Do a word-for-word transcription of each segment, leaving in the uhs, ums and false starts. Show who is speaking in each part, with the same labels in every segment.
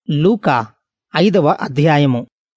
Speaker 1: లూకా ఐదవ అధ్యాయము.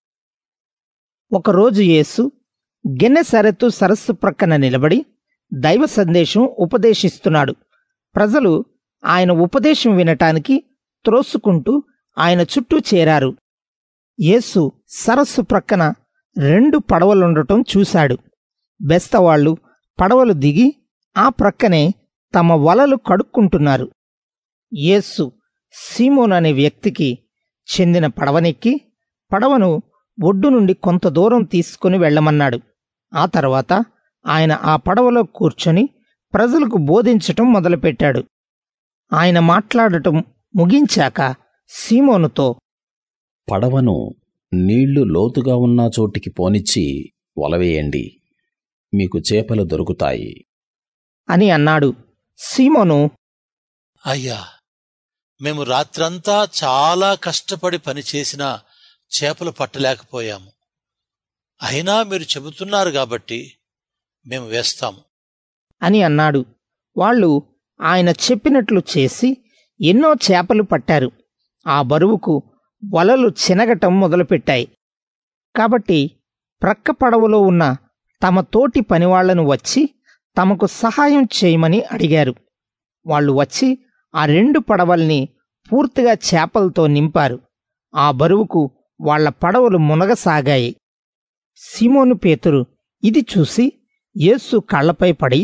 Speaker 1: ఒకరోజు యేసు గెన్నెసరెతు సరస్సు ప్రక్కన నిలబడి దైవ సందేశం ఉపదేశిస్తున్నాడు. ప్రజలు ఆయన ఉపదేశం వినటానికి త్రోసుకుంటూ ఆయన చుట్టూ చేరారు. యేసు సరస్సు ప్రక్కన రెండు పడవలుండటం చూశాడు. బెస్తవాళ్లు పడవలు దిగి ఆ ప్రక్కనే తమ వలలు కడుక్కుంటున్నారు. యేసు సీమోను అనే వ్యక్తికి చెందిన పడవనెక్కి పడవను ఒడ్డు నుండి కొంత దూరం తీసుకుని వెళ్లమన్నాడు. ఆ తర్వాత ఆయన ఆ పడవలో కూర్చొని ప్రజలకు బోధించటం మొదలుపెట్టాడు. ఆయన మాట్లాడటం ముగించాక సీమోనుతో,
Speaker 2: పడవను నీళ్లు లోతుగా ఉన్న చోటికి పోనిచ్చి వలవేయండి, మీకు చేపలు దొరుకుతాయి
Speaker 1: అని అన్నాడు. సీమోను,
Speaker 3: అయ్యా, మేము రాత్రంతా చాలా కష్టపడి పనిచేసినా చేపలు పట్టలేకపోయాము. అయినా మీరు చెబుతున్నారు కాబట్టి మేము వేస్తాము
Speaker 1: అని అన్నాడు. వాళ్ళు ఆయన చెప్పినట్లు చేసి ఎన్నో చేపలు పట్టారు. ఆ బరువుకు వలలు చినగటం మొదలుపెట్టాయి. కాబట్టి ప్రక్క పడవలో ఉన్న తమ తోటి పనివాళ్లను వచ్చి తమకు సహాయం చేయమని అడిగారు. వాళ్ళు వచ్చి ఆ రెండు పడవల్ని పూర్తిగా చేపలతో నింపారు. ఆ బరువుకు వాళ్ల పడవలు మునగసాగాయి. సీమోను పేతురు ఇది చూసి యేసు కళ్లపై పడి,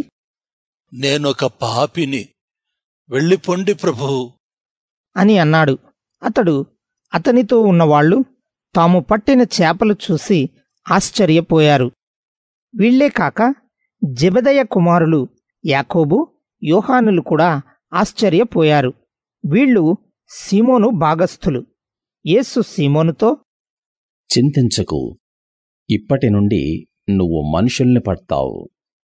Speaker 3: నేనొక పాపిని, వెళ్ళిపొండి ప్రభువు
Speaker 1: అని అన్నాడు. అతడు అతనితో ఉన్నవాళ్లు తాము పట్టిన చేపలు చూసి ఆశ్చర్యపోయారు. వీళ్లే కాక జెబెదయ కుమారులు యాకోబు, యోహానులు కూడా ఆశ్చర్యపోయారు. వీళ్లు సీమోను భాగస్థులు. యేసు సీమోనుతో,
Speaker 2: చింతించకు, ఇప్పటి నుండి నువ్వు మనుషుల్ని పడతావు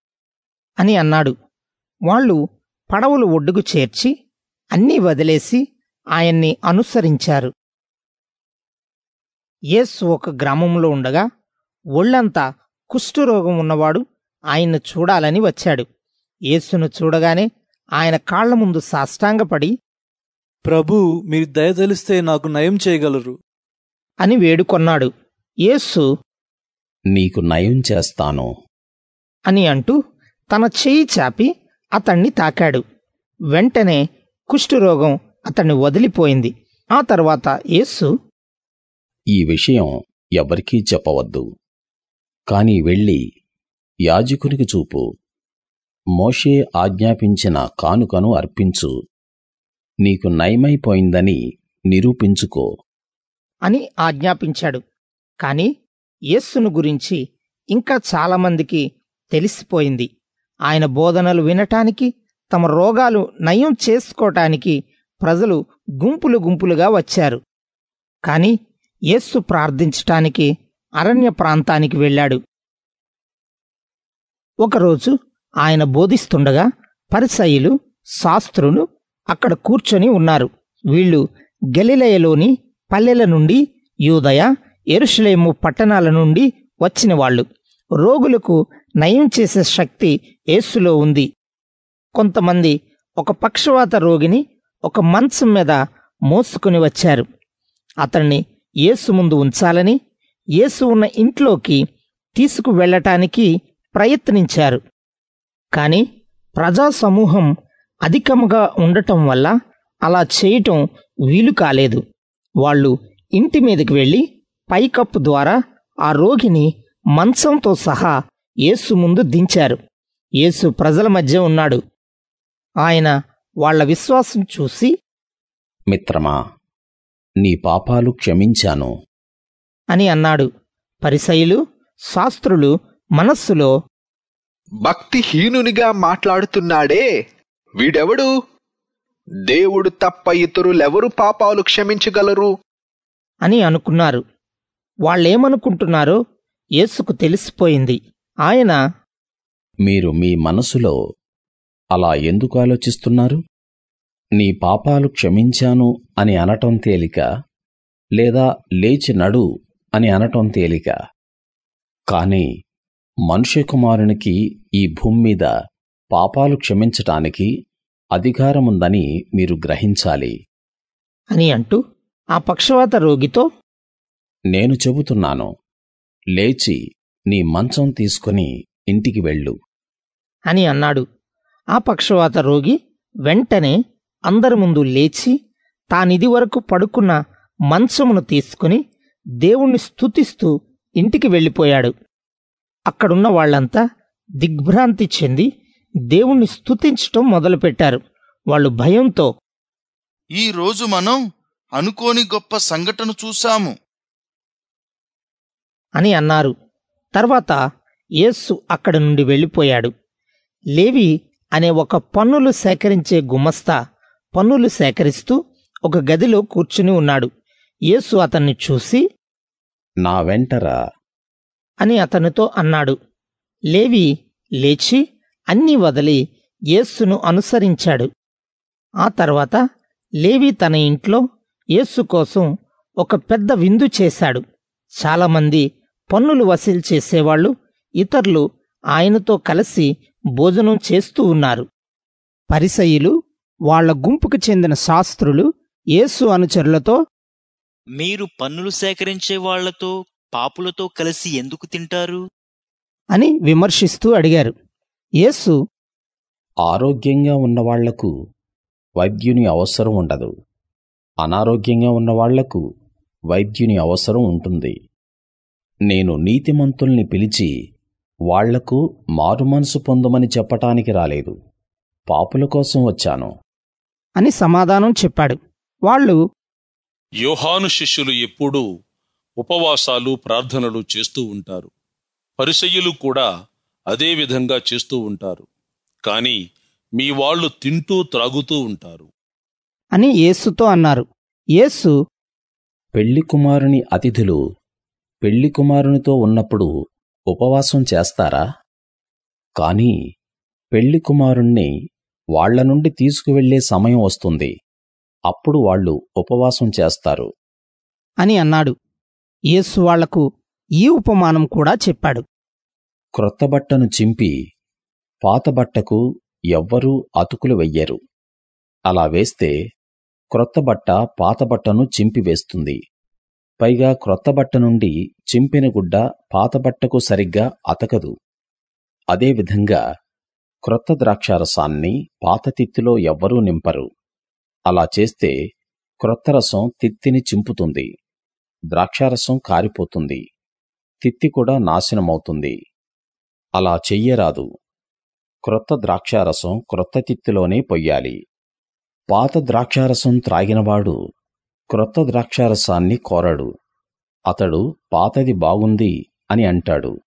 Speaker 1: అని అన్నాడు. వాళ్ళు పడవలు ఒడ్డుకు చేర్చి అన్నీ వదిలేసి ఆయన్ని అనుసరించారు. యేసు ఒక గ్రామంలో ఉండగా ఒళ్లంతా కుష్ఠరోగం ఉన్నవాడు ఆయన్ను చూడాలని వచ్చాడు. యేసును చూడగానే ఆయన కాళ్ల ముందు సాష్టాంగపడి,
Speaker 4: ప్రభూ, మీరు దయతలిస్తే నాకు నయం చేయగలరు
Speaker 1: అని వేడుకొన్నాడు. యేసు,
Speaker 2: నీకు నయం చేస్తాను
Speaker 1: అని అంటూ తన చెయ్యి చాపి అతణ్ణి తాకాడు. వెంటనే కుష్ఠరోగం అతన్ని వదిలిపోయింది. ఆ తర్వాత యేసు,
Speaker 2: ఈ విషయం ఎవరికీ చెప్పవద్దు, కాని వెళ్ళి యాజకునికి చూపు, మోషే ఆజ్ఞాపించిన కానుకను అర్పించు, నీకు నయమైపోయిందని నిరూపించుకో
Speaker 1: అని ఆజ్ఞాపించాడు. కాని యేసును గురించి ఇంకా చాలామందికి తెలిసిపోయింది. ఆయన బోధనలు వినటానికి, తమ రోగాలు నయం చేసుకోటానికి ప్రజలు గుంపులు గుంపులుగా వచ్చారు. కాని యేసు ప్రార్థించటానికి అరణ్య ప్రాంతానికి వెళ్ళాడు. ఒకరోజు ఆయన బోధిస్తుండగా పరిసయ్యులు, శాస్త్రులు అక్కడ కూర్చొని ఉన్నారు. వీళ్లు గలిలయలోని పల్లెల నుండి, యూదయ, యెరూషలేము పట్టణాల నుండి వచ్చినవాళ్లు. రోగులకు నయం చేసే శక్తి యేసులో ఉంది. కొంతమంది ఒక పక్షవాత రోగిని ఒక మంచం మీద మోసుకుని వచ్చారు. అతన్ని యేసు ముందు ఉంచాలని యేసు ఉన్న ఇంట్లోకి తీసుకు వెళ్లటానికి ప్రయత్నించారు. కాని ప్రజాసమూహం అధికముగా ఉండటం వల్ల అలా చేయటం వీలు కాలేదు. వాళ్ళు ఇంటి మీదకి వెళ్లి పైకప్పు ద్వారా ఆ రోగిని మంచంతో సహా యేసు ముందు దించారు. యేసు ప్రజల మధ్య ఉన్నాడు. ఆయన వాళ్ల విశ్వాసం చూసి,
Speaker 2: మిత్రమా, నీ పాపాలు క్షమించాను
Speaker 1: అని అన్నాడు. పరిసయ్యులు, శాస్త్రులు మనస్సులో,
Speaker 5: భక్తిహీనునిగా మాట్లాడుతున్నాడే, వీడెవడు? దేవుడు తప్ప ఇతరులెవరు పాపాలు క్షమించగలరు
Speaker 1: అని అనుకున్నారు. వాళ్ళేమనుకుంటున్నారో యేసుకు తెలిసిపోయింది. ఆయన,
Speaker 2: మీరు మీ మనసులో అలా ఎందుకు ఆలోచిస్తున్నారు? నీ పాపాలు క్షమించాను అని అనటం తేలిక, లేదా లేచి నడు అని అనటం తేలిక. కాని మనుష్య కుమారునికి ఈ భూమి మీద పాపాలు క్షమించటానికి అధికారముందని మీరు గ్రహించాలి
Speaker 1: అని అంటూ ఆ పక్షవాత రోగితో,
Speaker 2: నేను చెబుతున్నాను, లేచి నీ మంచం తీసుకుని ఇంటికి వెళ్ళు
Speaker 1: అని అన్నాడు. ఆ పక్షవాత రోగి వెంటనే అందరి ముందు లేచి తానిది వరకు పడుకున్న మంచమును తీసుకుని దేవుణ్ణి స్తుతిస్తూ ఇంటికి వెళ్ళిపోయాడు. అక్కడున్న వాళ్లంతా దిగ్భ్రాంతి చెంది దేవుణ్ణి స్తుతించటం మొదలుపెట్టారు. వాళ్ళు భయంతో,
Speaker 6: ఈ రోజు మనం అనుకోని గొప్ప సంఘటన చూశాము
Speaker 1: అని అన్నారు. తర్వాత యేసు అక్కడి నుండి వెళ్ళిపోయాడు. లేవి అనే ఒక పన్నులు సేకరించే గుమస్తా పన్నులు సేకరిస్తూ ఒక గదిలో కూర్చుని ఉన్నాడు. యేసు అతన్ని చూసి,
Speaker 2: నా వెంటరా
Speaker 1: అని అతనితో అన్నాడు. లేవి లేచి అన్నీ వదిలి యేసును అనుసరించాడు. ఆ తర్వాత లేవి తన ఇంట్లో యేసు కోసం ఒక పెద్ద విందు చేశాడు. చాలామంది పన్నులు వసూలు చేసేవాళ్లు, ఇతరులు ఆయనతో కలిసి భోజనం చేస్తూ ఉన్నారు. పరిసయ్యులు, వాళ్ల గుంపుకు చెందిన శాస్త్రులు యేసు అనుచరులతో,
Speaker 7: మీరు పన్నులు సేకరించే వాళ్లతో పాపులతో కలిసి ఎందుకు తింటారు
Speaker 1: అని విమర్శిస్తూ అడిగారు. యేసు,
Speaker 2: ఆరోగ్యంగా ఉన్నవాళ్లకు వైద్యుని అవసరం ఉండదు, అనారోగ్యంగా ఉన్నవాళ్లకు వైద్యుని అవసరం ఉంటుంది. నేను నీతిమంతుల్ని పిలిచి వాళ్లకు మారుమనసు పొందమని చెప్పటానికి రాలేదు, పాపుల కోసం వచ్చాను
Speaker 1: అని సమాధానం చెప్పాడు. వాళ్ళు,
Speaker 8: యోహాను శిష్యులు ఎప్పుడూ ఉపవాసాలు ప్రార్థనలు చేస్తూ ఉంటారు, పరిసయ్యులు కూడా అదే విధంగా చేస్తూ ఉంటారు, కాని మీ వాళ్ళు తింటూ త్రాగుతూ ఉంటారు
Speaker 1: అని యేసుతో అన్నారు. యేసు,
Speaker 2: పెళ్లి కుమారుని అతిథులు పెళ్లి కుమారునితో ఉన్నప్పుడు ఉపవాసం చేస్తారా? కాని పెళ్లి కుమారుణ్ణి వాళ్ల నుండి తీసుకువెళ్లే సమయం వస్తుంది, అప్పుడు వాళ్ళు ఉపవాసం చేస్తారు
Speaker 1: అని అన్నాడు. యేసు వాళ్లకు ఈ ఉపమానం కూడా చెప్పాడు.
Speaker 2: క్రొత్త బట్టను చింపి పాత బట్టకు ఎవ్వరూ అతుకులు వెయ్యరు. అలా వేస్తే క్రొత్త బట్ట పాత బట్టను చింపివేస్తుంది. పైగా క్రొత్త బట్ట నుండి చింపిన గుడ్డ పాత బట్టకు సరిగ్గా అతకదు. అదేవిధంగా క్రొత్త ద్రాక్షారసాన్ని పాత తిత్తిలో ఎవ్వరూ నింపరు. అలా చేస్తే క్రొత్త రసం తిత్తిని చింపుతుంది, ద్రాక్షారసం కారిపోతుంది, తిత్తి కూడా నాశనమవుతుంది. అలా చెయ్యరాదు. క్రొత్త ద్రాక్షారసం క్రొత్త తిత్తిలోనే పొయ్యాలి. పాత ద్రాక్షారసం త్రాగినవాడు క్రొత్త ద్రాక్షారసాన్ని కోరడు, అతడు పాతది బాగుంది అని అంటాడు.